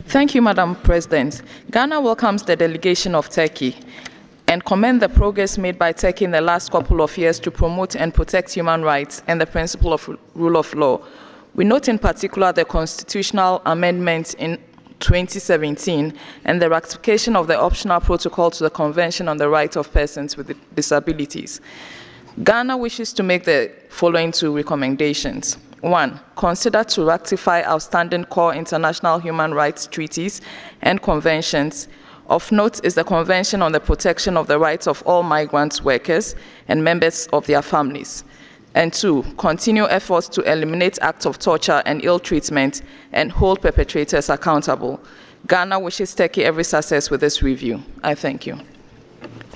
Thank you, Madam President. Ghana welcomes the delegation of Turkey and commend the progress made by Turkey in the last couple of years to promote and protect human rights and the principle of rule of law. We note in particular the constitutional amendment in 2017 and the ratification of the optional protocol to the Convention on the Rights of Persons with Disabilities. Ghana wishes to make the following two recommendations. 1. Consider to ratify outstanding core international human rights treaties and conventions. Of note is the Convention on the Protection of the Rights of All Migrant Workers and Members of their Families. And 2. Continue efforts to eliminate acts of torture and ill treatment and hold perpetrators accountable. Ghana wishes Turkey every success with this review. I thank you.